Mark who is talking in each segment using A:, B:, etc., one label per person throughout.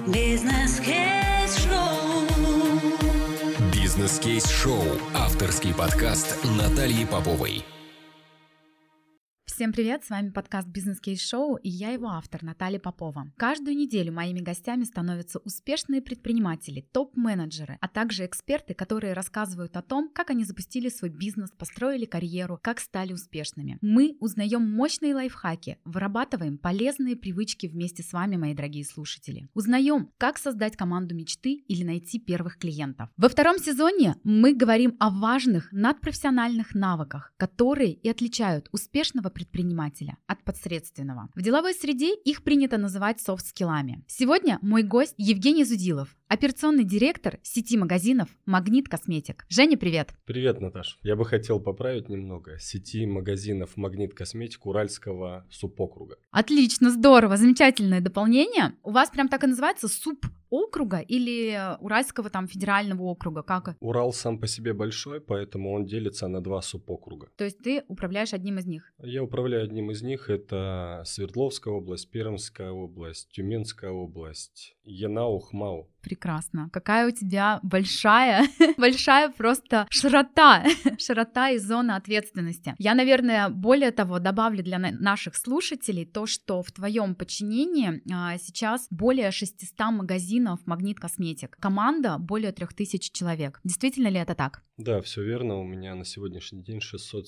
A: Бизнес-кейс-шоу.
B: Бизнес-кейс-шоу. Авторский подкаст Натальи Поповой.
C: Всем привет, с вами подкаст «Бизнес-кейс-шоу» и я его автор Наталья Попова. Каждую неделю моими гостями становятся успешные предприниматели, топ-менеджеры, а также эксперты, которые рассказывают о том, как они запустили свой бизнес, построили карьеру, как стали успешными. Мы узнаем мощные лайфхаки, вырабатываем полезные привычки вместе с вами, мои дорогие слушатели. Узнаем, как создать команду мечты или найти первых клиентов. Во втором сезоне мы говорим о важных надпрофессиональных навыках, которые и отличают успешного предпринимателя от посредственного. В деловой среде их принято называть софт-скиллами. Сегодня мой гость Евгений Зудилов, операционный директор сети магазинов «Магнит Косметик». Женя, привет!
D: Привет, Наташ. Я бы хотел поправить немного. Сети магазинов «Магнит Косметик» Уральского субокруга.
C: Отлично, здорово, замечательное дополнение. У вас прям так и называется субокруга или Уральского там федерального округа? Как?
D: Урал сам по себе большой, поэтому он делится на два субокруга.
C: То есть ты управляешь одним из них?
D: Я управляю одним из них. Это Свердловская область, Пермская область, Тюменская область, Янау, Хмау.
C: Прекрасно. Какая у тебя большая просто широта и зона ответственности. Я, наверное, более того, добавлю для наших слушателей то, что в твоем подчинении сейчас более 600 магазинов «Магнит Косметик». Команда более 3000 человек. Действительно ли это так?
D: Да, все верно. У меня на сегодняшний день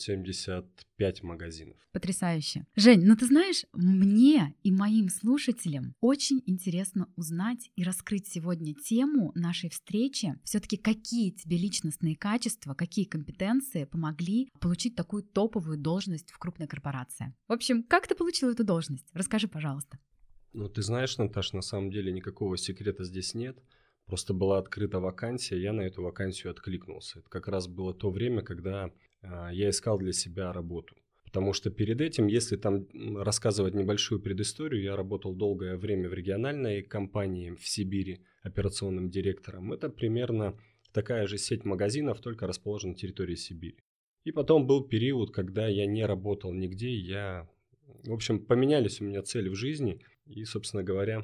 D: 675 магазинов.
C: Потрясающе. Жень, ну ты знаешь, мне и моим слушателям очень интересно узнать и раскрыть сегодня тему нашей встречи. Все-таки какие тебе личностные качества, какие компетенции помогли получить такую топовую должность в крупной корпорации? В общем, как ты получил эту должность? Расскажи, пожалуйста.
D: Ну, ты знаешь, Наташ, на самом деле никакого секрета здесь нет. Просто была открыта вакансия, я на эту вакансию откликнулся. Это как раз было то время, когда я искал для себя работу. Потому что перед этим, если там рассказывать небольшую предысторию, я работал долгое время в региональной компании в Сибири операционным директором. Это примерно такая же сеть магазинов, только расположена на территории Сибири. И потом был период, когда я не работал нигде. В общем, поменялись у меня цели в жизни. И, собственно говоря,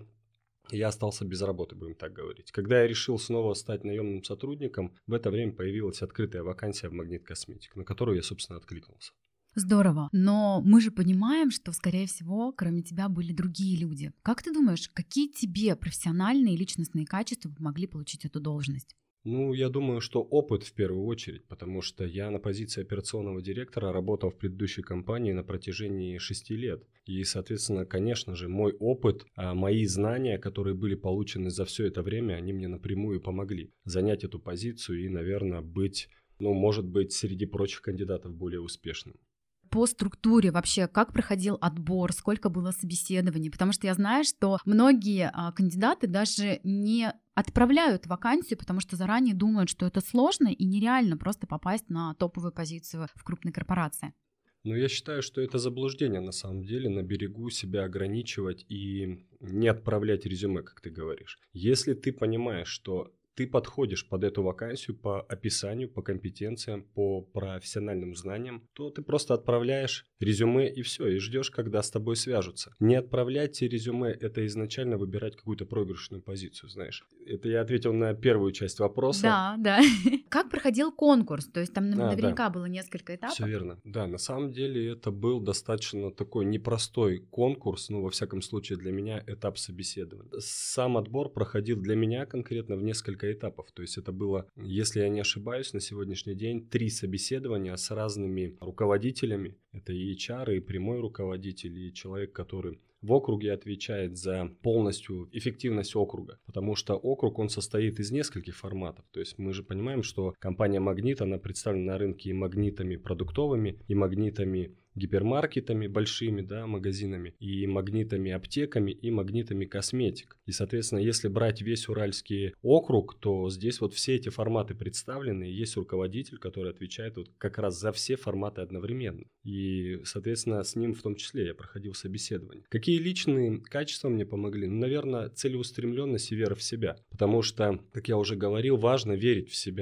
D: я остался без работы, будем так говорить. Когда я решил снова стать наемным сотрудником, в это время появилась открытая вакансия в «Магнит Косметик», на которую я, собственно, откликнулся.
C: Здорово, но мы же понимаем, что, скорее всего, кроме тебя были другие люди. Как ты думаешь, какие тебе профессиональные и личностные качества помогли получить эту должность?
D: Ну, я думаю, что опыт в первую очередь, потому что я на позиции операционного директора работал в предыдущей компании на протяжении 6 лет. И, соответственно, конечно же, мой опыт, мои знания, которые были получены за все это время, они мне напрямую помогли занять эту позицию и, наверное, быть, может быть, среди прочих кандидатов более успешным.
C: По структуре вообще, как проходил отбор, сколько было собеседований? Потому что я знаю, что многие кандидаты даже не отправляют вакансию, потому что заранее думают, что это сложно и нереально просто попасть на топовую позицию в крупной корпорации.
D: Но я считаю, что это заблуждение на самом деле, на берегу себя ограничивать и не отправлять резюме, как ты говоришь. Если ты понимаешь, что ты подходишь под эту вакансию по описанию, по компетенциям, по профессиональным знаниям, то ты просто отправляешь резюме и все, и ждешь, когда с тобой свяжутся. Не отправлять резюме – это изначально выбирать какую-то проигрышную позицию, знаешь. Это я ответил на первую часть вопроса.
C: Да. Как проходил конкурс? То есть там наверняка было несколько этапов?
D: Все верно. Да, на самом деле это был достаточно такой непростой конкурс, во всяком случае для меня этап собеседования. Сам отбор проходил для меня конкретно в несколько этапов. То есть это было, если я не ошибаюсь, на сегодняшний день 3 собеседования с разными руководителями. Это и HR, и прямой руководитель, и человек, который в округе отвечает за полностью эффективность округа. Потому что округ, он состоит из нескольких форматов. То есть мы же понимаем, что компания «Магнит», она представлена на рынке и магнитами продуктовыми, и магнитами гипермаркетами большими, магазинами, и магнитами аптеками, и магнитами косметик. И, соответственно, если брать весь Уральский округ, то здесь вот все эти форматы представлены, и есть руководитель, который отвечает вот как раз за все форматы одновременно. И, соответственно, с ним в том числе я проходил собеседование. Какие личные качества мне помогли? Наверное, целеустремленность и вера в себя. Потому что, как я уже говорил, важно верить в себя.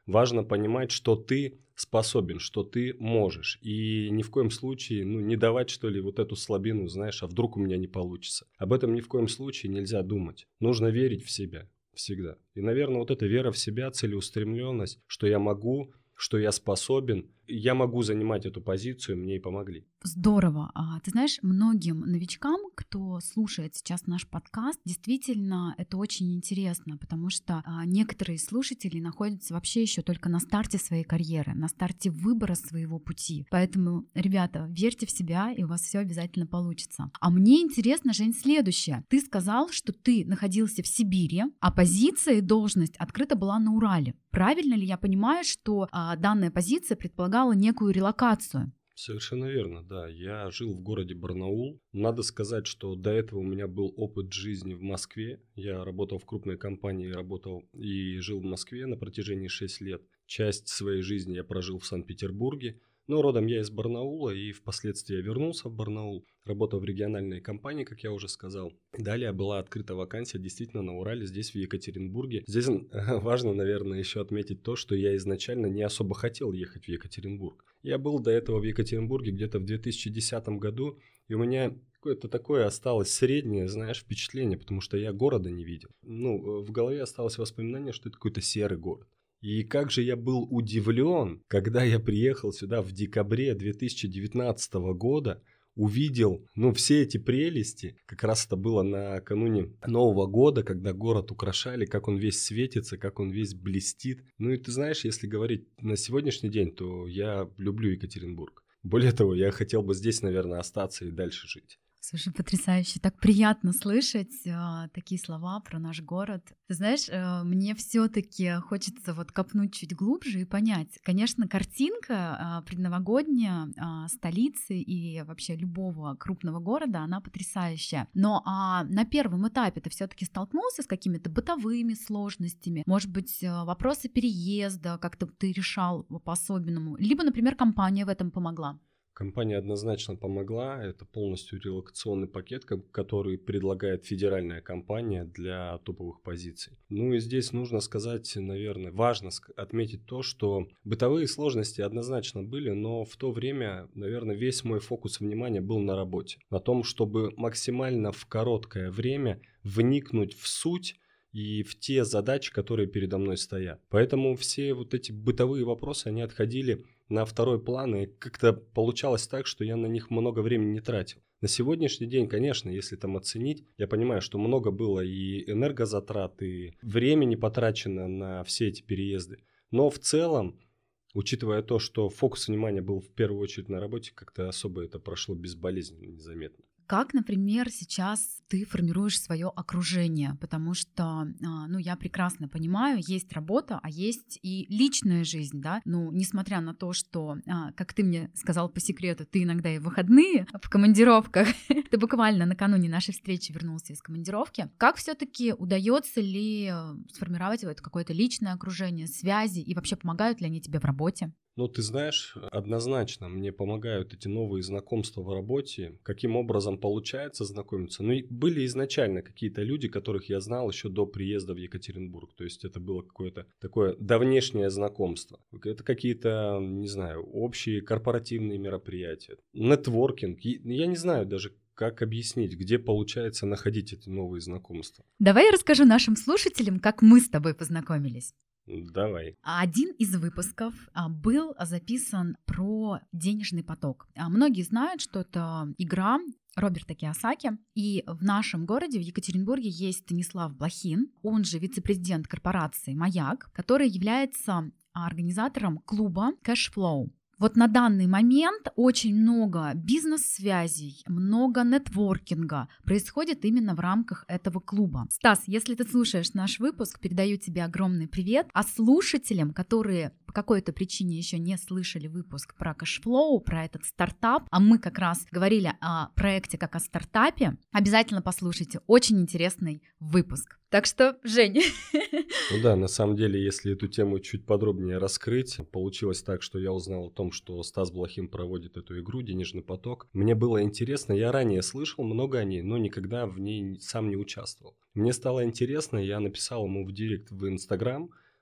D: Важно понимать, что ты способен, что ты можешь. И ни в коем случае, не давать, что ли, вот эту слабину, знаешь, а вдруг у меня не получится. Об этом ни в коем случае нельзя думать. Нужно верить в себя всегда. И, наверное, вот эта вера в себя, целеустремленность, что я могу, что я способен, я могу занимать эту позицию, мне и помогли.
C: Здорово. Ты знаешь, многим новичкам, кто слушает сейчас наш подкаст, действительно это очень интересно, потому что некоторые слушатели находятся вообще еще только на старте своей карьеры, на старте выбора своего пути. Поэтому, ребята, верьте в себя, и у вас все обязательно получится. А мне интересно, Жень, следующее. Ты сказал, что ты находился в Сибири, а позиция и должность открыта была на Урале. Правильно ли я понимаю, что данная позиция предполагала некую релокацию?
D: Совершенно верно, да. Я жил в городе Барнаул. Надо сказать, что до этого у меня был опыт жизни в Москве. Я работал в крупной компании, работал и жил в Москве на протяжении 6 лет. Часть своей жизни я прожил в Санкт-Петербурге. Но родом я из Барнаула, и впоследствии я вернулся в Барнаул, работал в региональной компании, как я уже сказал. Далее была открыта вакансия действительно на Урале, здесь в Екатеринбурге. Здесь важно, наверное, еще отметить то, что я изначально не особо хотел ехать в Екатеринбург. Я был до этого в Екатеринбурге где-то в 2010 году, и у меня какое-то такое осталось среднее, знаешь, впечатление, потому что я города не видел. В голове осталось воспоминание, что это какой-то серый город. И как же я был удивлен, когда я приехал сюда в декабре 2019 года, увидел, все эти прелести. Как раз это было накануне Нового года, когда город украшали, как он весь светится, как он весь блестит. И ты знаешь, если говорить на сегодняшний день, то я люблю Екатеринбург. Более того, я хотел бы здесь, наверное, остаться и дальше жить.
C: Слушай, потрясающе, так приятно слышать такие слова про наш город. Ты знаешь, мне все-таки хочется копнуть чуть глубже и понять. Конечно, картинка предновогодняя столицы и вообще любого крупного города, она потрясающая. Но на первом этапе ты все-таки столкнулся с какими-то бытовыми сложностями, может быть, вопросы переезда как-то ты решал по-особенному, либо, например, компания в этом помогла?
D: Компания однозначно помогла. Это полностью релокационный пакет, который предлагает федеральная компания для топовых позиций. И здесь нужно сказать, наверное, важно отметить то, что бытовые сложности однозначно были, но в то время, наверное, весь мой фокус внимания был на работе. На том, чтобы максимально в короткое время вникнуть в суть и в те задачи, которые передо мной стоят. Поэтому все вот эти бытовые вопросы, они отходили на второй план, и как-то получалось так, что я на них много времени не тратил. На сегодняшний день, конечно, если там оценить, я понимаю, что много было и энергозатрат, и времени потрачено на все эти переезды. Но в целом, учитывая то, что фокус внимания был в первую очередь на работе, как-то особо это прошло безболезненно, незаметно.
C: Как, например, сейчас ты формируешь свое окружение? Потому что, я прекрасно понимаю, есть работа, а есть и личная жизнь, да? Несмотря на то, что, как ты мне сказал по секрету, ты иногда и в выходные в командировках, ты буквально накануне нашей встречи вернулся из командировки. Как все-таки удается ли сформировать какое-то личное окружение, связи, и вообще помогают ли они тебе в работе?
D: Ты знаешь, однозначно мне помогают эти новые знакомства в работе. Каким образом получается знакомиться? Были изначально какие-то люди, которых я знал еще до приезда в Екатеринбург. То есть это было какое-то такое давнешнее знакомство. Это какие-то, не знаю, общие корпоративные мероприятия. Нетворкинг. Я не знаю даже, как объяснить, где получается находить эти новые знакомства.
C: Давай я расскажу нашим слушателям, как мы с тобой познакомились.
D: Давай.
C: Один из выпусков был записан про денежный поток. Многие знают, что это игра Роберта Кийосаки. И в нашем городе, в Екатеринбурге, есть Станислав Блохин, он же вице-президент корпорации «Маяк», который является организатором клуба Cashflow. На данный момент очень много бизнес-связей, много нетворкинга происходит именно в рамках этого клуба. Стас, если ты слушаешь наш выпуск, передаю тебе огромный привет. А слушателям, которые по какой-то причине еще не слышали выпуск про Cashflow, про этот стартап, а мы как раз говорили о проекте как о стартапе, обязательно послушайте. Очень интересный выпуск. Так что, Жень.
D: На самом деле, если эту тему чуть подробнее раскрыть, получилось так, что я узнал о том, что Стас Блохин проводит эту игру «Денежный поток». Мне было интересно, я ранее слышал много о ней, но никогда в ней сам не участвовал. Мне стало интересно, я написал ему в директ в Инстаграм,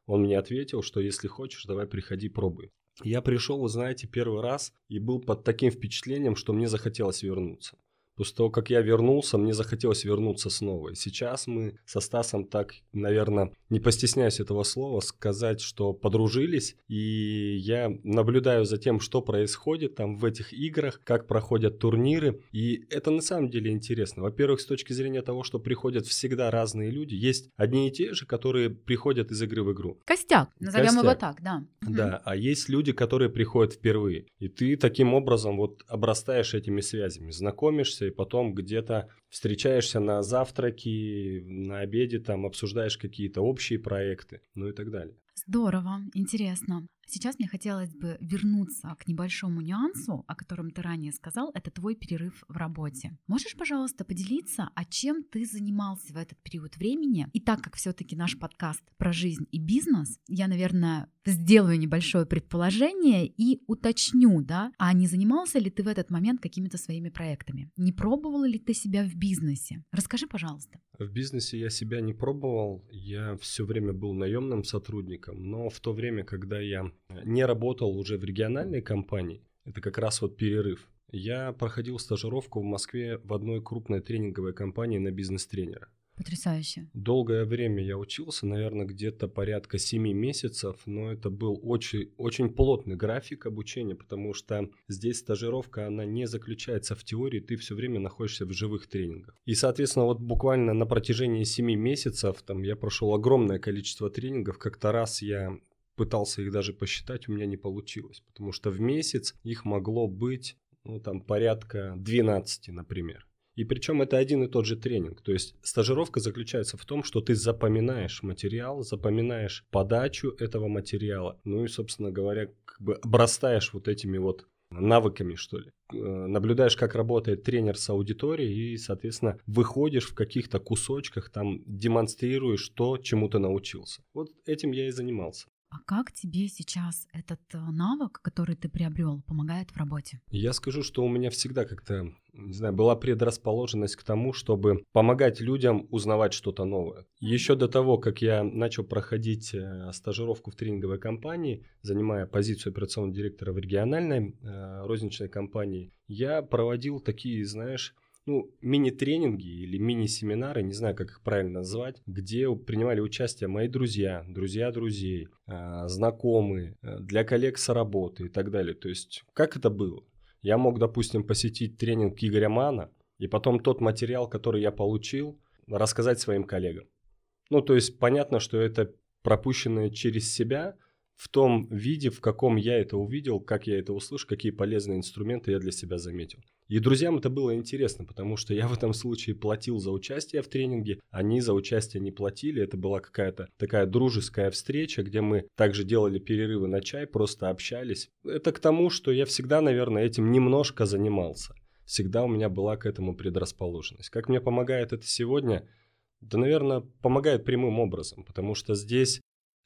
D: Он мне ответил, что если хочешь, давай приходи, пробуй. Я пришел, вы знаете, первый раз и был под таким впечатлением, что мне захотелось вернуться. После того, как я вернулся, мне захотелось вернуться снова. И сейчас мы со Стасом так, наверное, не постесняюсь этого слова, сказать, что подружились. И я наблюдаю за тем, что происходит там в этих играх, как проходят турниры. И это на самом деле интересно. Во-первых, с точки зрения того, что приходят всегда разные люди. Есть одни и те же, которые приходят из игры в игру.
C: Костяк, назовем его так, да.
D: Да, а есть люди, которые приходят впервые. И ты таким образом вот обрастаешь этими связями, знакомишься, и потом где-то встречаешься на завтраке, на обеде, там обсуждаешь какие-то общие проекты, ну и так далее.
C: Здорово, интересно. Сейчас мне хотелось бы вернуться к небольшому нюансу, о котором ты ранее сказал, это твой перерыв в работе. Можешь, пожалуйста, поделиться, а чем ты занимался в этот период времени? И так как все-таки наш подкаст про жизнь и бизнес, я, наверное, сделаю небольшое предположение и уточню, да, а не занимался ли ты в этот момент какими-то своими проектами? Не пробовал ли ты себя в бизнесе? Расскажи, пожалуйста.
D: В бизнесе я себя не пробовал, я все время был наемным сотрудником, но в то время, когда я не работал уже в региональной компании, это как раз вот перерыв, я проходил стажировку в Москве в одной крупной тренинговой компании на бизнес-тренера.
C: Потрясающе.
D: Долгое время я учился, наверное, где-то порядка 7 месяцев, но это был очень, очень плотный график обучения, потому что здесь стажировка, она не заключается в теории, ты все время находишься в живых тренингах. И, соответственно, вот буквально на протяжении 7 месяцев там, я прошел огромное количество тренингов, как-то раз я пытался их даже посчитать, у меня не получилось, потому что в месяц их могло быть, ну, там, порядка 12, например. И причем это один и тот же тренинг. То есть стажировка заключается в том, что ты запоминаешь материал, запоминаешь подачу этого материала, ну и, собственно говоря, как бы обрастаешь вот этими вот навыками, что ли. Наблюдаешь, как работает тренер с аудиторией и, соответственно, выходишь в каких-то кусочках, там демонстрируешь то, чему ты научился. Вот этим я и занимался.
C: А как тебе сейчас этот навык, который ты приобрел, помогает в работе?
D: Я скажу, что у меня всегда как-то, не знаю, была предрасположенность к тому, чтобы помогать людям узнавать что-то новое. Еще до того, как я начал проходить стажировку в тренинговой компании, занимая позицию операционного директора в региональной розничной компании, я проводил такие, знаешь, мини-тренинги или мини-семинары, не знаю, как их правильно назвать, где принимали участие мои друзья, друзья друзей, знакомые, для коллег с работы и так далее. То есть, как это было? Я мог, допустим, посетить тренинг Игоря Манна и потом тот материал, который я получил, рассказать своим коллегам. Ну, то есть, понятно, что это пропущенное через себя в том виде, в каком я это увидел, как я это услышал, какие полезные инструменты я для себя заметил. И друзьям это было интересно, потому что я в этом случае платил за участие в тренинге, они за участие не платили, это была какая-то такая дружеская встреча, где мы также делали перерывы на чай, просто общались. Это к тому, что я всегда, наверное, этим немножко занимался. Всегда у меня была к этому предрасположенность. Как мне помогает это сегодня? Да, наверное, помогает прямым образом, потому что здесь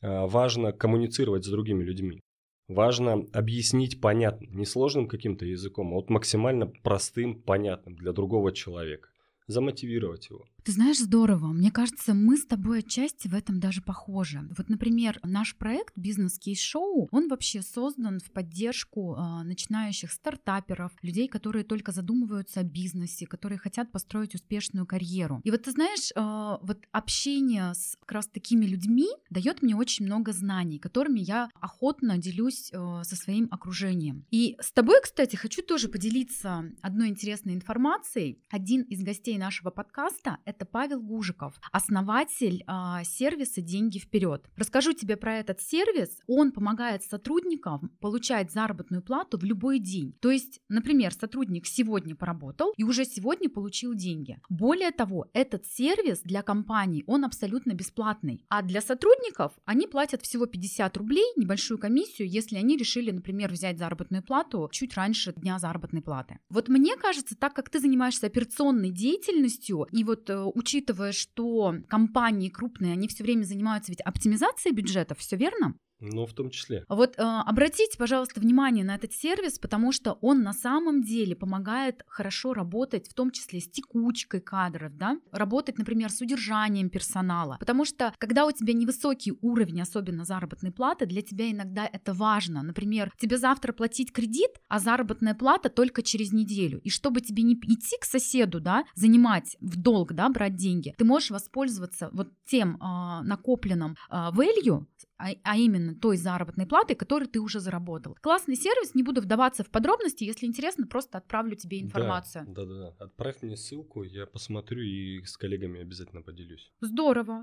D: важно коммуницировать с другими людьми. Важно объяснить понятно, не сложным каким-то языком, а вот максимально простым, понятным для другого человека. Замотивировать его.
C: Ты знаешь, здорово. Мне кажется, мы с тобой отчасти в этом даже похожи. Вот, например, наш проект «Бизнес-кейс-шоу», он вообще создан в поддержку начинающих стартаперов, людей, которые только задумываются о бизнесе, которые хотят построить успешную карьеру. И вот ты знаешь, вот общение с как раз такими людьми дает мне очень много знаний, которыми я охотно делюсь со своим окружением. И с тобой, кстати, хочу тоже поделиться одной интересной информацией. Один из гостей нашего подкаста — это Павел Гужиков, основатель сервиса «Деньги вперед». Расскажу тебе про этот сервис. Он помогает сотрудникам получать заработную плату в любой день. То есть, например, сотрудник сегодня поработал и уже сегодня получил деньги. Более того, этот сервис для компаний, он абсолютно бесплатный. А для сотрудников они платят всего 50 рублей, небольшую комиссию, если они решили, например, взять заработную плату чуть раньше дня заработной платы. Вот мне кажется, так как ты занимаешься операционной деятельностью, и вот учитывая, что компании крупные, они все время занимаются ведь оптимизацией бюджетов, все верно?
D: Ну, в том числе.
C: Вот обратите, пожалуйста, внимание на этот сервис, потому что он на самом деле помогает хорошо работать, в том числе с текучкой кадров, да, работать, например, с удержанием персонала, потому что когда у тебя невысокий уровень, особенно заработной платы, для тебя иногда это важно. Например, тебе завтра платить кредит, а заработная плата только через неделю. И чтобы тебе не идти к соседу, да, занимать в долг, да, брать деньги, ты можешь воспользоваться вот тем накопленным value, а именно той заработной платой, которую ты уже заработал. Классный сервис, не буду вдаваться в подробности, если интересно, просто отправлю тебе информацию.
D: Да. Отправь мне ссылку, я посмотрю и с коллегами обязательно поделюсь.
C: Здорово.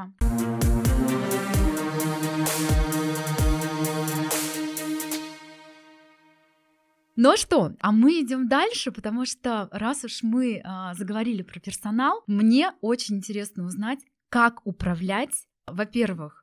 C: Ну что, а мы идем дальше, потому что раз уж мы заговорили про персонал, мне очень интересно узнать, как управлять, во-первых,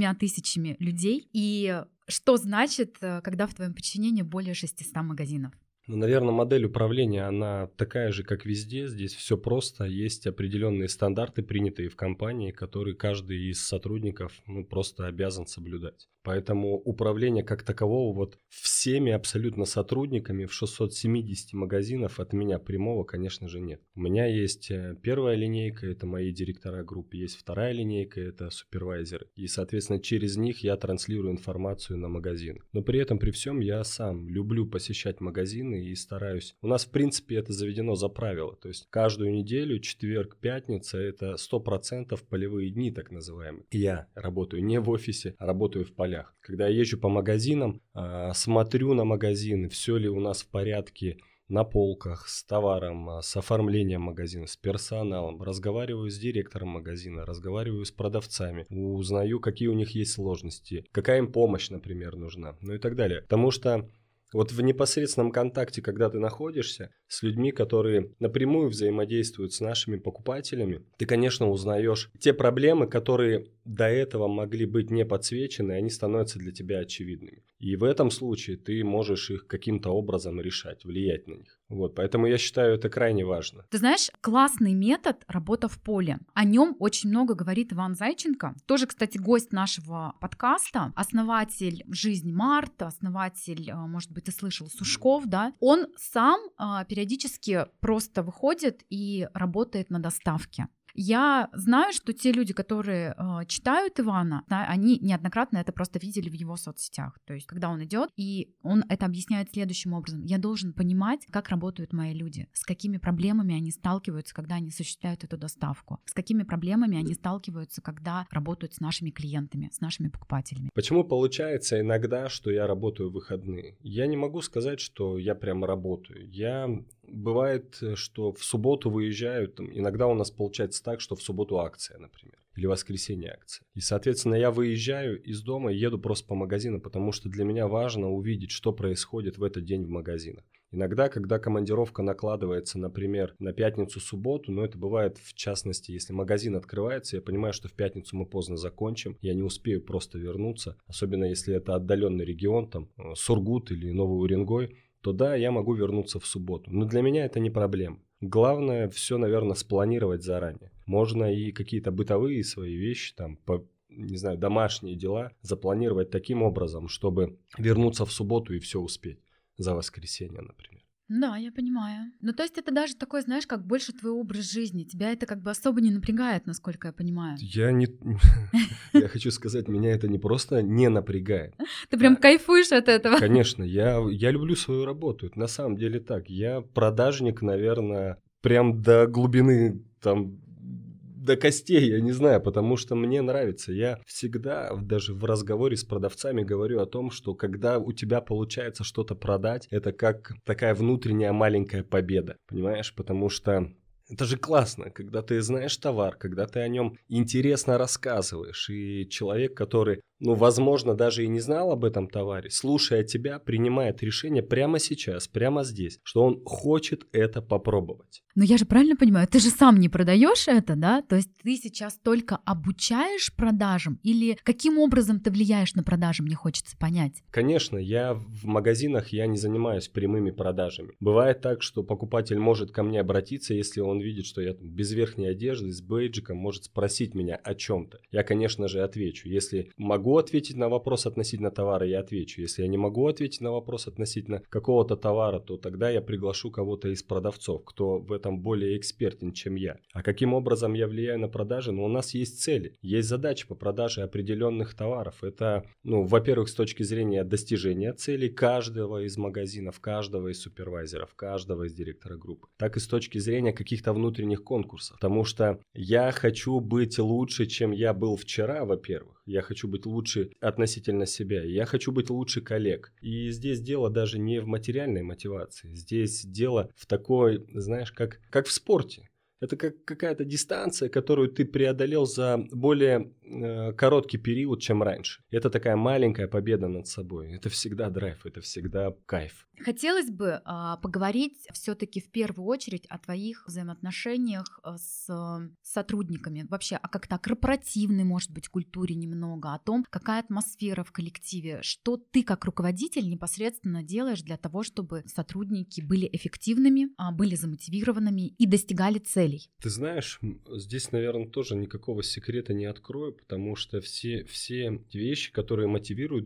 C: 3000 людей, и что значит, когда в твоем подчинении более 600 магазинов?
D: Ну, наверное, модель управления, она такая же, как везде. Здесь все просто. Есть определенные стандарты, принятые в компании, которые каждый из сотрудников просто обязан соблюдать. Поэтому управление как такового вот всеми абсолютно сотрудниками в 670 магазинов от меня прямого, конечно же, нет. У меня есть первая линейка, это мои директора группы, есть вторая линейка, это супервайзеры. И, соответственно, через них я транслирую информацию на магазин. Но при этом, при всем, я сам люблю посещать магазины и стараюсь. У нас, в принципе, это заведено за правило. То есть каждую неделю, четверг, пятница, это 100% полевые дни, так называемые. Я работаю не в офисе, а работаю в полях. Когда я езжу по магазинам, смотрю на магазины, все ли у нас в порядке на полках, с товаром, с оформлением магазина, с персоналом, разговариваю с директором магазина, разговариваю с продавцами, узнаю, какие у них есть сложности, какая им помощь, например, нужна, ну и так далее. Потому что вот в непосредственном контакте, когда ты находишься с людьми, которые напрямую взаимодействуют с нашими покупателями, ты, конечно, узнаешь те проблемы, которые до этого могли быть не подсвечены, и они становятся для тебя очевидными. И в этом случае ты можешь их каким-то образом решать, влиять на них. Вот, поэтому я считаю, это крайне важно.
C: Ты знаешь, классный метод работа в поле. О нем очень много говорит Иван Зайченко. Тоже, кстати, гость нашего подкаста, основатель «Жизнь Март», основатель, может быть, ты слышал, Сушков, да. Он сам периодически просто выходит и работает на доставке. Я знаю, что те люди, которые читают Ивана, да, они неоднократно это просто видели в его соцсетях. То есть, когда он идет, и он это объясняет следующим образом. Я должен понимать, как работают мои люди, с какими проблемами они сталкиваются, когда они осуществляют эту доставку, с какими проблемами они сталкиваются, когда работают с нашими клиентами, с нашими покупателями.
D: Почему получается иногда, что я работаю в выходные? Я не могу сказать, что я прям работаю. Бывает, что в субботу выезжаю, иногда у нас получается так, что в субботу акция, например, или в воскресенье акция. И, соответственно, я выезжаю из дома и еду просто по магазину, потому что для меня важно увидеть, что происходит в этот день в магазинах. Иногда, когда командировка накладывается, например, на пятницу-субботу, но это бывает, в частности, если магазин открывается, я понимаю, что в пятницу мы поздно закончим, я не успею просто вернуться, особенно если это отдаленный регион, там Сургут или Новый Уренгой, то да, я могу вернуться в субботу. Но для меня это не проблема. Главное все, наверное, спланировать заранее. Можно и какие-то бытовые свои вещи, домашние дела запланировать таким образом, чтобы вернуться в субботу и все успеть за воскресенье, например.
C: Да, я понимаю. Ну, то есть это даже такой, знаешь, как больше твой образ жизни. Тебя это как бы особо не напрягает, насколько я понимаю.
D: Я хочу сказать, меня это не просто не напрягает.
C: Ты прям кайфуешь от этого.
D: Конечно, я люблю свою работу. Это на самом деле так. Я продажник, наверное, прям до глубины, до костей, я не знаю, потому что мне нравится. Я всегда, даже в разговоре с продавцами, говорю о том, что когда у тебя получается что-то продать, это как такая внутренняя маленькая победа, понимаешь? Потому что это же классно, когда ты знаешь товар, когда ты о нем интересно рассказываешь, и человек, который, возможно, даже и не знал об этом товаре, слушая тебя, принимает решение прямо сейчас, прямо здесь, что он хочет это попробовать.
C: Но я же правильно понимаю, ты же сам не продаешь это, да? То есть ты сейчас только обучаешь продажам или каким образом ты влияешь на продажи, мне хочется понять.
D: Конечно, в магазинах я не занимаюсь прямыми продажами. Бывает так, что покупатель может ко мне обратиться, если он видит, что я без верхней одежды, с бейджиком, может спросить меня о чем-то. Я, конечно же, отвечу. Если могу могу ответить на вопрос относительно товара, я отвечу. Если я не могу ответить на вопрос относительно какого-то товара, то тогда я приглашу кого-то из продавцов, кто в этом более экспертен, чем я. А каким образом я влияю на продажи? У нас есть цели, есть задачи по продаже определенных товаров. Это, во-первых, с точки зрения достижения целей каждого из магазинов, каждого из супервайзеров, каждого из директора группы, так и с точки зрения каких-то внутренних конкурсов. Потому что я хочу быть лучше, чем я был вчера, во-первых. Я хочу быть лучше относительно себя. Я хочу быть лучше коллег. И здесь дело даже не в материальной мотивации. Здесь дело в такой, знаешь, как в спорте. Это как какая-то дистанция, которую ты преодолел за более короткий период, чем раньше. Это такая маленькая победа над собой. Это всегда драйв, это всегда кайф.
C: Хотелось бы поговорить все-таки в первую очередь о твоих взаимоотношениях с сотрудниками. Вообще о как-то корпоративной, может быть, культуре немного, о том, какая атмосфера в коллективе, что ты как руководитель непосредственно делаешь для того, чтобы сотрудники были эффективными, были замотивированными и достигали целей.
D: Ты знаешь, здесь, наверное, тоже никакого секрета не открою, потому что все вещи, которые мотивируют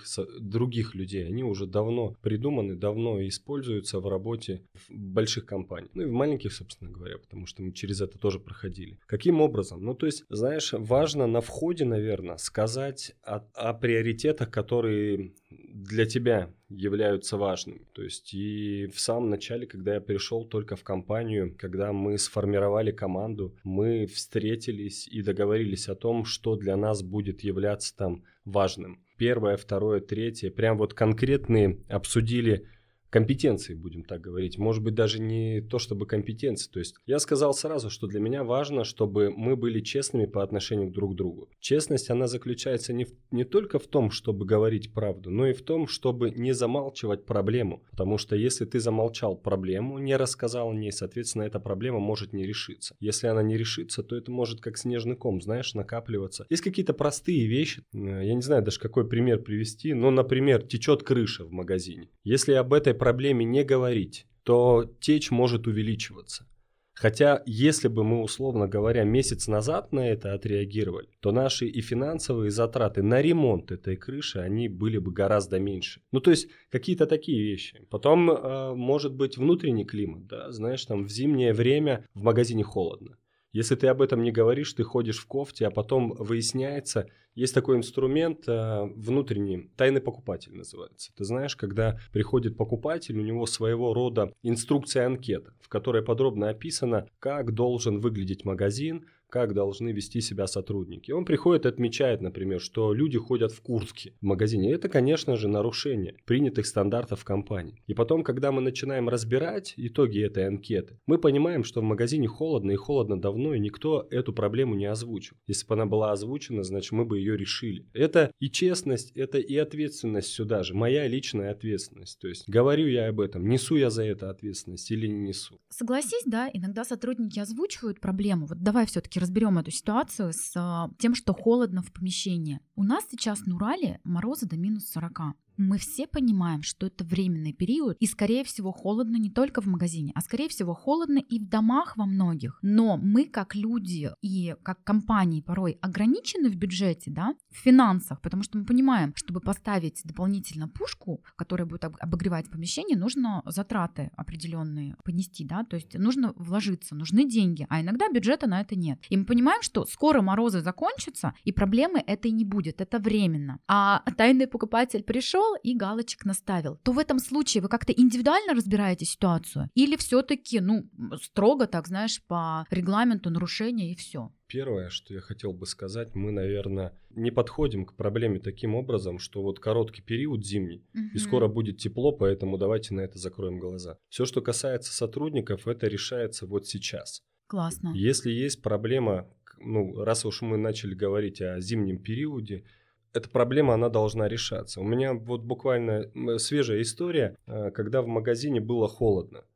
D: других людей, они уже давно придуманы, давно используются в работе в больших компаниях. И в маленьких, собственно говоря, потому что мы через это тоже проходили. Каким образом? То есть, знаешь, важно на входе, наверное, сказать о приоритетах, которые для тебя являются важными. То есть и в самом начале, когда я пришел только в компанию, когда мы сформировали команду, мы встретились и договорились о том, что для нас будет являться там важным. Первое, второе, третье, прям вот конкретные обсудили компетенции, будем так говорить. Может быть, даже не то, чтобы компетенции. То есть я сказал сразу, что для меня важно, чтобы мы были честными по отношению друг к другу. Честность, она заключается не только в том, чтобы говорить правду, но и в том, чтобы не замалчивать проблему. Потому что если ты замолчал проблему, не рассказал о ней, соответственно, эта проблема может не решиться. Если она не решится, то это может как снежный ком, знаешь, накапливаться. Есть какие-то простые вещи. Я не знаю даже, какой пример привести. Но, например, течет крыша в магазине. Если об этой проблеме не говорить, то течь может увеличиваться. Хотя, если бы мы, условно говоря, месяц назад на это отреагировали, то наши и финансовые затраты на ремонт этой крыши, они были бы гораздо меньше. То есть, какие-то такие вещи. Потом, может быть, внутренний климат, да, знаешь, там в зимнее время в магазине холодно. Если ты об этом не говоришь, ты ходишь в кофте, а потом выясняется, есть такой инструмент внутренний, тайный покупатель называется. Ты знаешь, когда приходит покупатель, у него своего рода инструкция-анкета, в которой подробно описано, как должен выглядеть магазин, как должны вести себя сотрудники. Он приходит и отмечает, например, что люди ходят в куртке в магазине. Это, конечно же, нарушение принятых стандартов компании. И потом, когда мы начинаем разбирать итоги этой анкеты, мы понимаем, что в магазине холодно и холодно давно, и никто эту проблему не озвучил. Если бы она была озвучена, значит, мы бы ее решили. Это и честность, это и ответственность сюда же, моя личная ответственность. То есть, говорю я об этом, несу я за это ответственность или не несу.
C: Согласись, да, иногда сотрудники озвучивают проблему. Вот давай все-таки разберем эту ситуацию с тем, что холодно в помещении. У нас сейчас на Урале морозы до минус 40. Мы все понимаем, что это временный период, и, скорее всего, холодно не только в магазине, а, скорее всего, холодно и в домах во многих. Но мы, как люди и как компании, порой ограничены в бюджете, да, в финансах, потому что мы понимаем, чтобы поставить дополнительно пушку, которая будет обогревать помещение, нужно затраты определенные понести, да, то есть нужно вложиться, нужны деньги, а иногда бюджета на это нет. И мы понимаем, что скоро морозы закончатся, и проблемы этой не будет, это временно. А тайный покупатель пришел и галочек наставил, то в этом случае вы как-то индивидуально разбираете ситуацию или все-таки, строго так, знаешь, по регламенту нарушения и все?
D: Первое, что я хотел бы сказать, мы, наверное, не подходим к проблеме таким образом, что вот короткий период зимний, и скоро будет тепло, поэтому давайте на это закроем глаза. Все, что касается сотрудников, это решается вот сейчас.
C: Классно.
D: Если есть проблема, раз уж мы начали говорить о зимнем периоде, эта проблема, она должна решаться. У меня вот буквально свежая история, когда в магазине было холодно.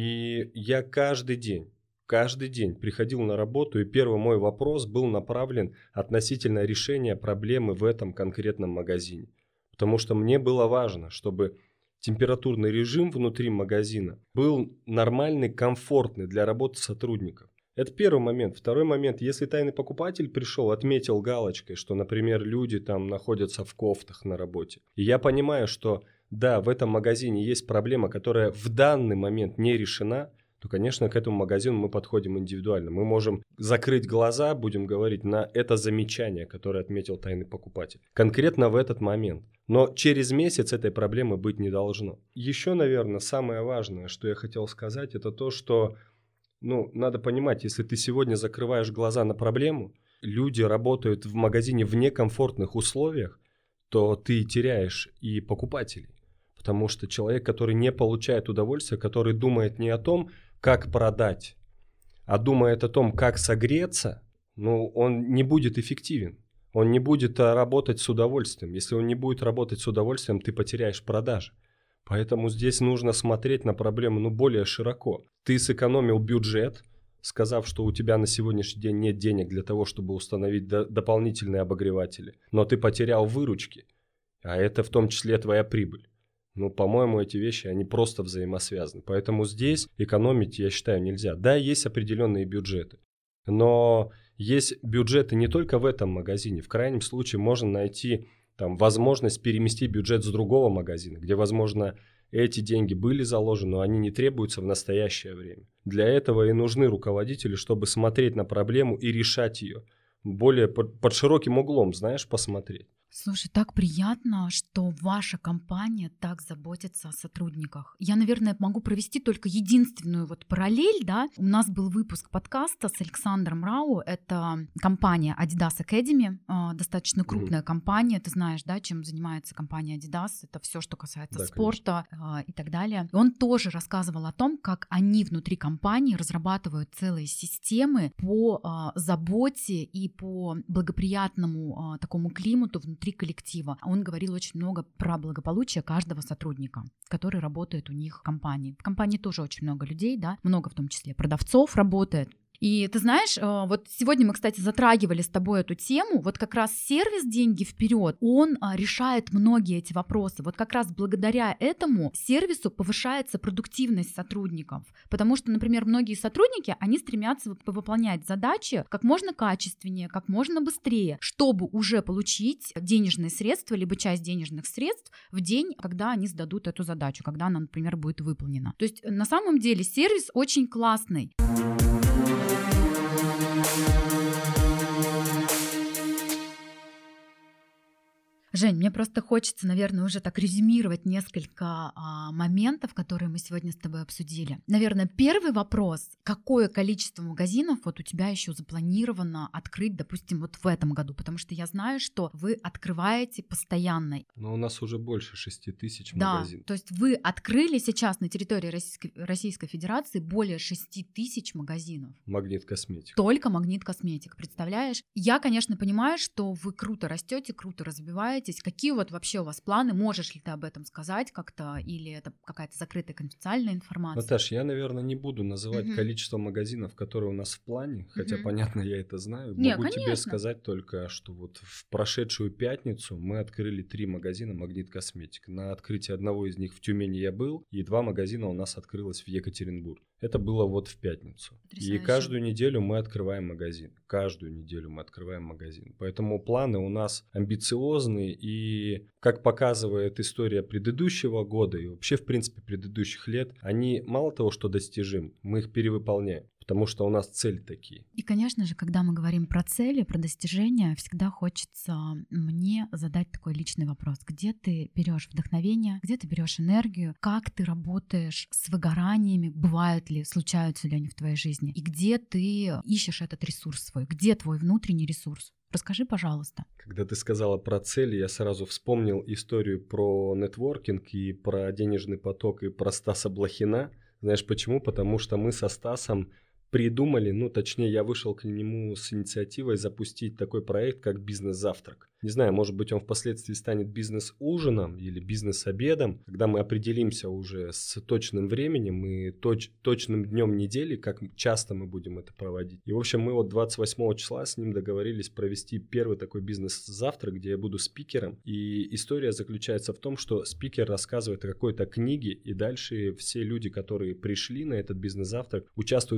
D: И я каждый день приходил на работу, и первый мой вопрос был направлен относительно решения проблемы в этом конкретном магазине. Потому что мне было важно, чтобы температурный режим внутри магазина был нормальный, комфортный для работы сотрудников. Это первый момент. Второй момент, если тайный покупатель пришел, отметил галочкой, что, например, люди там находятся в кофтах на работе. И я понимаю, что да, в этом магазине есть проблема, которая в данный момент не решена, то, конечно, к этому магазину мы подходим индивидуально. Мы можем закрыть глаза, будем говорить, на это замечание, которое отметил тайный покупатель. Конкретно в этот момент. Но через месяц этой проблемы быть не должно. Еще, наверное, самое важное, что я хотел сказать, это то, что надо понимать, если ты сегодня закрываешь глаза на проблему, люди работают в магазине в некомфортных условиях, то ты теряешь и покупателей. Потому что человек, который не получает удовольствия, который думает не о том, как продать, а думает о том, как согреться, он не будет эффективен. Он не будет работать с удовольствием. Если он не будет работать с удовольствием, ты потеряешь продажи. Поэтому здесь нужно смотреть на проблему более широко. Ты сэкономил бюджет, сказав, что у тебя на сегодняшний день нет денег для того, чтобы установить дополнительные обогреватели, но ты потерял выручки, а это в том числе твоя прибыль. По-моему, эти вещи, они просто взаимосвязаны. Поэтому здесь экономить, я считаю, нельзя. Да, есть определенные бюджеты, но есть бюджеты не только в этом магазине. В крайнем случае можно найти возможность переместить бюджет с другого магазина, где, возможно, эти деньги были заложены, но они не требуются в настоящее время. Для этого и нужны руководители, чтобы смотреть на проблему и решать ее. Более под широким углом, посмотреть.
C: Слушай, так приятно, что ваша компания так заботится о сотрудниках. Я, наверное, могу провести только единственную параллель, да. У нас был выпуск подкаста с Александром Рау, это компания Adidas Academy, достаточно крупная компания, ты знаешь, да, чем занимается компания Adidas, это все, что касается спорта и так далее. И он тоже рассказывал о том, как они внутри компании разрабатывают целые системы по заботе и по благоприятному такому климату внутри коллектива. Он говорил очень много про благополучие каждого сотрудника, который работает у них в компании. В компании тоже очень много людей, да, много в том числе продавцов работает. И ты знаешь, вот сегодня мы, кстати, затрагивали с тобой эту тему, вот как раз сервис «Деньги вперед», он решает многие эти вопросы. Вот как раз благодаря этому сервису повышается продуктивность сотрудников, потому что, например, многие сотрудники, они стремятся выполнять задачи как можно качественнее, как можно быстрее, чтобы уже получить денежные средства, либо часть денежных средств в день, когда они сдадут эту задачу, когда она, например, будет выполнена. То есть на самом деле сервис очень классный. Жень, мне просто хочется, наверное, уже так резюмировать несколько моментов, которые мы сегодня с тобой обсудили. Наверное, первый вопрос: какое количество магазинов вот у тебя еще запланировано открыть, допустим, вот в этом году? Потому что я знаю, что вы открываете постоянно.
D: Но у нас уже больше 6 тысяч
C: Да,
D: магазинов.
C: то есть вы открыли сейчас на территории Российской Федерации более 6 тысяч магазинов.
D: Магнит Косметик.
C: Только Магнит Косметик, представляешь? Я, конечно, понимаю, что вы круто растете, круто развиваетесь. Какие вот вообще у вас планы? Можешь ли ты об этом сказать как-то? Или это какая-то закрытая конфиденциальная информация?
D: Наташ, я, наверное, не буду называть количество магазинов, которые у нас в плане, хотя, понятно, я это знаю. Могу тебе сказать только, что вот в прошедшую пятницу мы открыли 3 магазина Магнит Косметик. На открытии одного из них в Тюмени я был, и 2 магазина у нас открылось в Екатеринбурге. Это было вот в пятницу. Потрясающе. И каждую неделю мы открываем магазин. Поэтому планы у нас амбициозные. И, как показывает история предыдущего года и вообще, в принципе, предыдущих лет, они мало того, что достижимы, мы их перевыполняем. Потому что у нас цели такие.
C: И, конечно же, когда мы говорим про цели, про достижения, всегда хочется мне задать такой личный вопрос. Где ты берешь вдохновение, где ты берешь энергию, как ты работаешь с выгораниями, бывают ли, случаются ли они в твоей жизни, и где ты ищешь этот ресурс свой, где твой внутренний ресурс? Расскажи, пожалуйста.
D: Когда ты сказала про цели, я сразу вспомнил историю про нетворкинг и про денежный поток и про Стаса Блохина. Знаешь почему? Потому что мы со Стасом придумали, точнее, я вышел к нему с инициативой запустить такой проект, как «Бизнес-завтрак». Не знаю, может быть, он впоследствии станет бизнес-ужином или бизнес-обедом, когда мы определимся уже с точным временем и точным днем недели, как часто мы будем это проводить. И, в общем, мы вот 28 числа с ним договорились провести первый такой бизнес-завтрак, где я буду спикером. И история заключается в том, что спикер рассказывает о какой-то книге, и дальше все люди, которые пришли на этот бизнес-завтрак, участвуют в дискуссии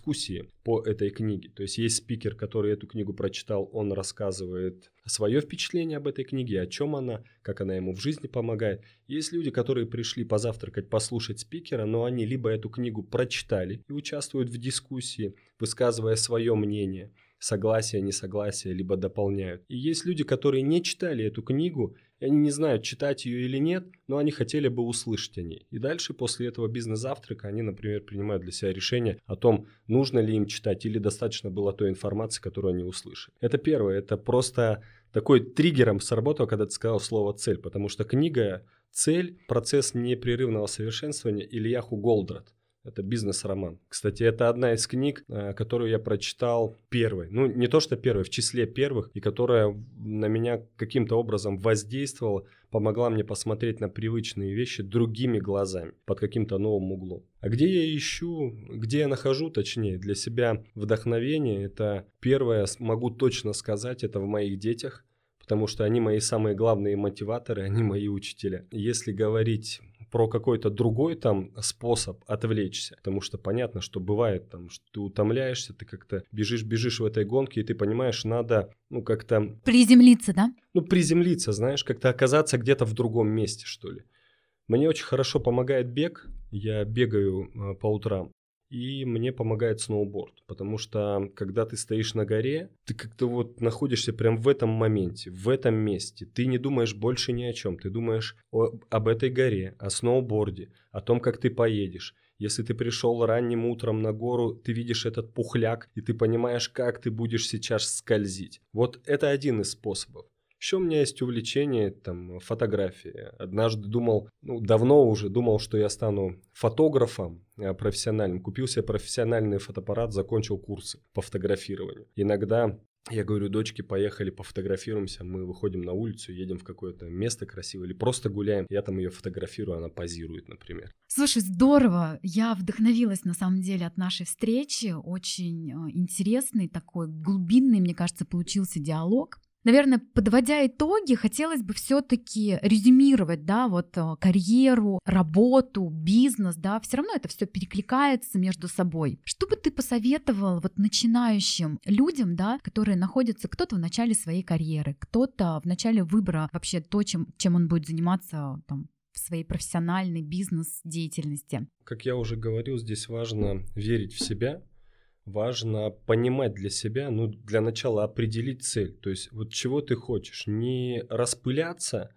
D: дискуссии по этой книге. То есть есть спикер, который эту книгу прочитал, он рассказывает свое впечатление об этой книге, о чем она, как она ему в жизни помогает. Есть люди, которые пришли позавтракать, послушать спикера, но они либо эту книгу прочитали и участвуют в дискуссии, высказывая свое мнение, согласие, несогласие, либо дополняют. И есть люди, которые не читали эту книгу, и они не знают, читать ее или нет, но они хотели бы услышать о ней. И дальше после этого бизнес-завтрака они, например, принимают для себя решение о том, нужно ли им читать или достаточно было той информации, которую они услышали. Это первое, это просто такой триггером сработало, когда ты сказал слово «цель», потому что книга «Цель. Процесс непрерывного совершенствования» Ильяху Голдрат. Это бизнес-роман. Кстати, это одна из книг, которую я прочитал первой. Ну, не то что первой, в числе первых, и которая на меня каким-то образом воздействовала, помогла мне посмотреть на привычные вещи другими глазами, под каким-то новым углом. А где я ищу, где я нахожу, точнее, для себя вдохновение, это первое, могу точно сказать, это в моих детях, потому что они мои самые главные мотиваторы, они мои учителя. Если говорить про какой-то другой там способ отвлечься, потому что понятно, что бывает там, что ты утомляешься, ты как-то бежишь в этой гонке, и ты понимаешь, надо, как-то...
C: Приземлиться, да?
D: Приземлиться, знаешь, как-то оказаться где-то в другом месте, что ли. Мне очень хорошо помогает бег, я бегаю по утрам. И мне помогает сноуборд, потому что когда ты стоишь на горе, ты как-то находишься прям в этом моменте, в этом месте. Ты не думаешь больше ни о чем, ты думаешь об этой горе, о сноуборде, о том, как ты поедешь. Если ты пришел ранним утром на гору, ты видишь этот пухляк, и ты понимаешь, как ты будешь сейчас скользить. Вот это один из способов. Еще у меня есть увлечение, фотографии. Однажды давно уже думал, что я стану фотографом профессиональным. Купил себе профессиональный фотоаппарат, закончил курсы по фотографированию. Иногда я говорю, дочке, поехали пофотографируемся, мы выходим на улицу, едем в какое-то место красивое или просто гуляем. Я там ее фотографирую, она позирует, например.
C: Слушай, здорово! Я вдохновилась на самом деле от нашей встречи. Очень интересный такой глубинный, мне кажется, получился диалог. Наверное, подводя итоги, хотелось бы все-таки резюмировать, карьеру, работу, бизнес, все равно это все перекликается между собой. Что бы ты посоветовал начинающим людям, которые находятся, кто-то в начале своей карьеры, кто-то в начале выбора вообще то, чем он будет заниматься в своей профессиональной бизнес-деятельности?
D: Как я уже говорил, здесь важно верить в себя. Важно понимать для себя, для начала определить цель, то есть чего ты хочешь, не распыляться,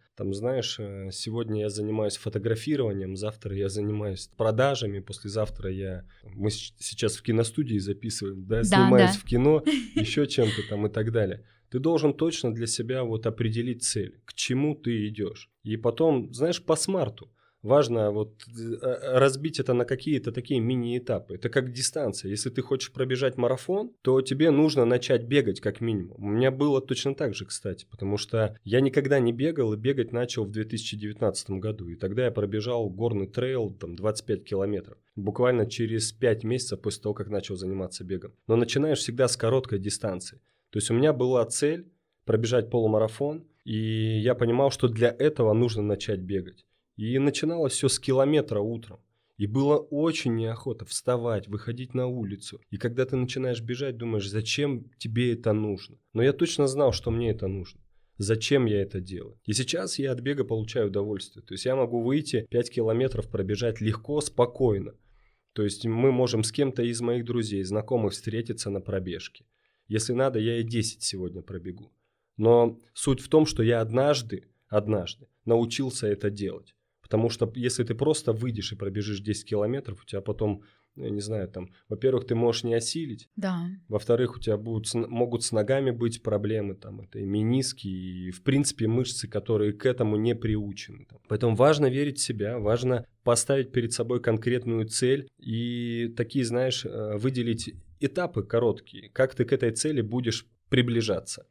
D: сегодня я занимаюсь фотографированием, завтра я занимаюсь продажами, послезавтра мы сейчас в киностудии записываем, снимаюсь в кино, еще чем-то и так далее. Ты должен точно для себя определить цель, к чему ты идешь, и потом, по смарту. Важно разбить это на какие-то такие мини-этапы. Это как дистанция. Если ты хочешь пробежать марафон, то тебе нужно начать бегать как минимум. У меня было точно так же, кстати, потому что я никогда не бегал и бегать начал в 2019 году. И тогда я пробежал горный трейл 25 километров. Буквально через 5 месяцев после того, как начал заниматься бегом. Но начинаешь всегда с короткой дистанции. То есть у меня была цель пробежать полумарафон, и я понимал, что для этого нужно начать бегать. И начиналось все с километра утром. И было очень неохота вставать, выходить на улицу. И когда ты начинаешь бежать, думаешь, зачем тебе это нужно? Но я точно знал, что мне это нужно. Зачем я это делаю? И сейчас я от бега получаю удовольствие. То есть я могу выйти 5 километров пробежать легко, спокойно. То есть мы можем с кем-то из моих друзей, знакомых встретиться на пробежке. Если надо, я и 10 сегодня пробегу. Но суть в том, что я однажды научился это делать. Потому что если ты просто выйдешь и пробежишь 10 километров, у тебя потом, я не знаю, во-первых, ты можешь не осилить.
C: Да.
D: Во-вторых, у тебя могут с ногами быть проблемы, это и мениски, и, в принципе, мышцы, которые к этому не приучены. Поэтому важно верить в себя, важно поставить перед собой конкретную цель и такие, выделить этапы короткие, как ты к этой цели будешь приближаться.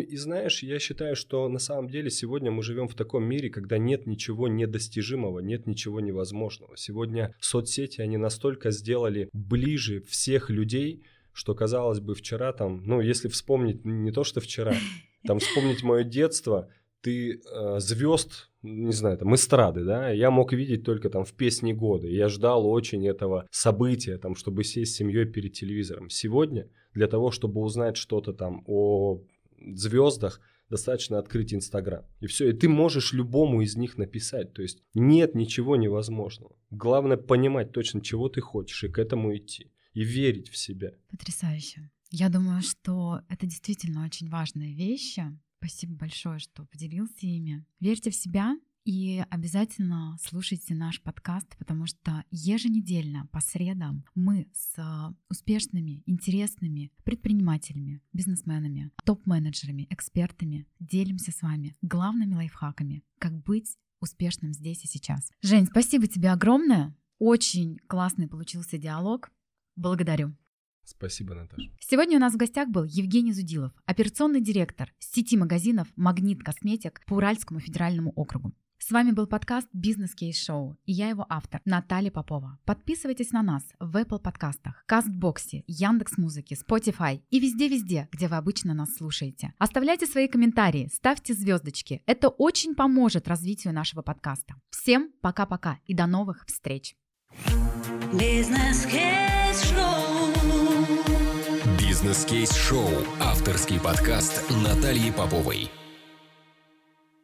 D: Я считаю, что на самом деле сегодня мы живем в таком мире, когда нет ничего недостижимого, нет ничего невозможного. Сегодня соцсети, они настолько сделали ближе всех людей, что, казалось бы, вчера если вспомнить, не то что вчера, вспомнить мое детство, ты звезд, не знаю, там, эстрады, да, я мог видеть только там в песне года. Я ждал очень этого события, там, чтобы сесть с семьей перед телевизором. Сегодня для того, чтобы узнать что-то там о звездах, достаточно открыть Инстаграм. И все, и ты можешь любому из них написать. То есть нет ничего невозможного. Главное понимать точно, чего ты хочешь, и к этому идти. И верить в себя.
C: Потрясающе. Я думаю, что это действительно очень важные вещи. Спасибо большое, что поделился ими. Верьте в себя и обязательно слушайте наш подкаст, потому что еженедельно по средам мы с успешными, интересными предпринимателями, бизнесменами, топ-менеджерами, экспертами делимся с вами главными лайфхаками, как быть успешным здесь и сейчас. Жень, спасибо тебе огромное. Очень классный получился диалог. Благодарю.
D: Спасибо, Наташа.
C: Сегодня у нас в гостях был Евгений Зудилов, операционный директор сети магазинов «Магнит Косметик» по Уральскому федеральному округу. С вами был подкаст «Бизнес-кейс-шоу» и я его автор Наталья Попова. Подписывайтесь на нас в Apple подкастах, Кастбоксе, Яндекс.Музыке, Spotify и везде-везде, где вы обычно нас слушаете. Оставляйте свои комментарии, ставьте звездочки. Это очень поможет развитию нашего подкаста. Всем пока-пока и до новых встреч.
B: «Бизнес-кейс-шоу» – авторский подкаст Натальи Поповой.